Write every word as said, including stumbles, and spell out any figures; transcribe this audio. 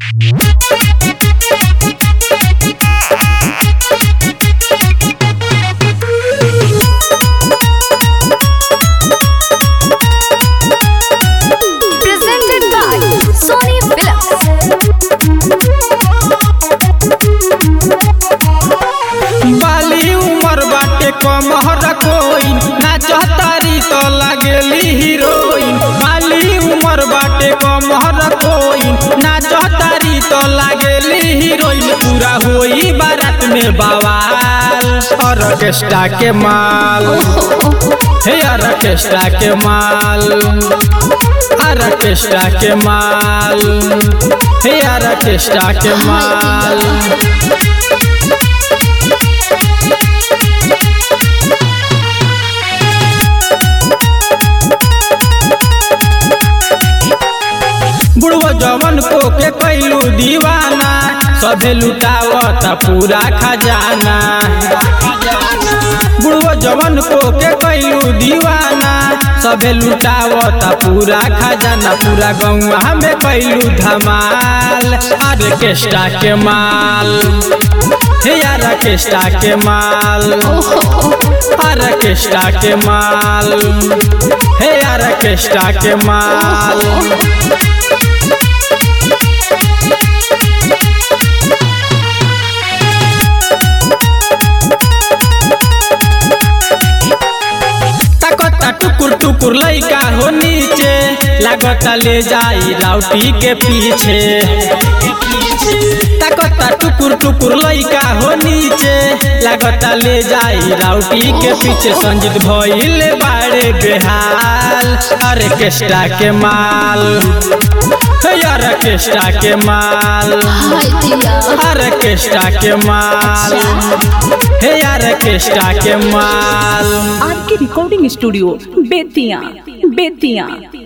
Presented by Sony Films. बाली उमर बाटे कमहर कोइन नाचतारी तो लागेली हीरोइन। बाली उमर बाटे कमहर कोइन नाचतारी तो लागेली हीरोइन। पूरा होई बारात में बवाल ऑर्केस्ट्रा के माल हे ऑर्केस्ट्रा के माल ऑर्केस्ट्रा के माल हे ऑर्केस्ट्रा के माल। बुढ़वा जवन को के कैलू दीवाना सभे लुटावता पूरा खजाना। बुढ़वा जवन को के कैलू दीवाना सभे लुटावता पूरा खजाना। पूरा गौवा में कैलू धमाल ऑर्केस्ट्रा के माल हे ऑर्केस्ट्रा के माल ऑर्केस्ट्रा के माल हे ऑर्केस्ट्रा के माल। टुकुर टुकुर लइका हो नीचे लागता ले जाई राउटी के पीछे। ताकता टुकुर टुकुर लइका हो नीचे लागता ले जाई राउटी के पीछे। संजीत भइल बाड़े बेहाल ऑर्केस्ट्रा के माल ऑर्केस्ट्रा के माल ऑर्केस्ट्रा के माल हे ऑर्केस्ट्रा के माल। आर के रिकॉर्डिंग स्टूडियो बेतिया बेतिया।